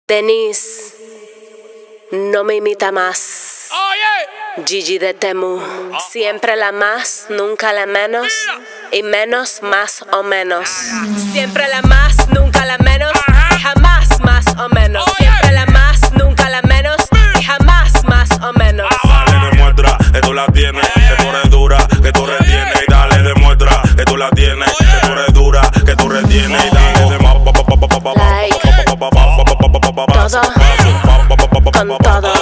Denise, no me imita más. Gigi de Temu, siempre la más, nunca la menos. Y menos, más o menos. Siempre la más, nunca la menos. Y jamás más o menos. Siempre la más, nunca la menos. Y jamás más o menos. Dale, demuestra que tú la tienes, que tú eres dura, que tú retienes. Y dale, demuestra que tú la tienes, que tú eres dura, que tú retienes. Y dale, todo, con todo.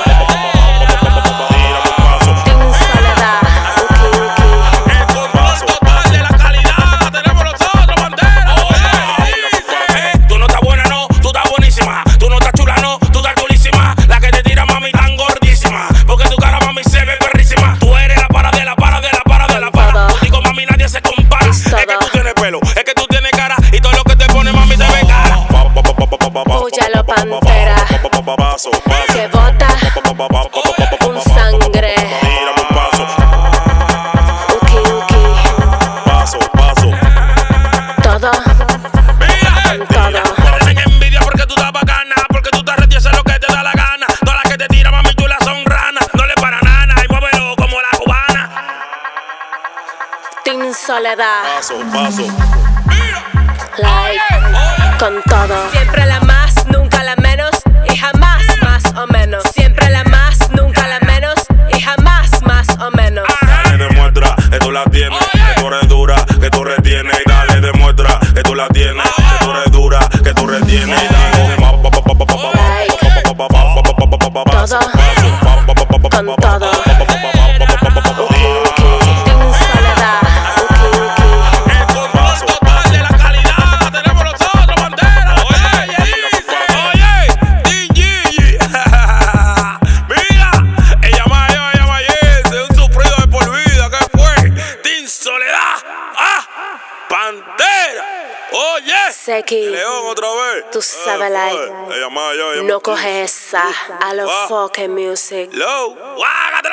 En soledad, El control total de la calidad la tenemos nosotros, bandera. Tú no estás buena, no, tú estás buenísima. Tú no estás chula, no, tú estás chulísima. La que te tira, mami, tan gordísima. Porque tu cara, mami, se ve perrísima. Tú eres la para de la para de la para de la para. Contigo, mami, nadie se compara. Es que tú tienes pelo, es que tú tienes cara. Y todo lo que te pone, mami, te ve cara. Púyalo, pantera, que bota un sangre. Todo, con todo. Me tienen envidia porque tú estás bacana. Porque tú te retieses lo que te da la gana. Todas las que te tiran, mami, chulas son ranas. No le para nada y muévelo como la cubana. Team Soledad, paso. like, con todo. Siempre la más, nunca la menos. Y jamás más o menos. Siempre la más, nunca la menos. Y jamás más o menos. Dale, demuestra que tú la tienes, que tú eres dura, que tú retienes. Y dale, demuestra que tú la tienes, que tú eres dura, que tú retienes. Y dale, todo, con todo. Team Soledad, El control total de la calidad la tenemos nosotros, bandera. Oye, DJ. Mira, ella más ese, un sufrido de por vida. ¿Qué fue? Team Soledad. Pantera. Oye. Seki, León otra vez. tú sabes, like, ella más, no coges esa a los fucking music. Low. Guágate.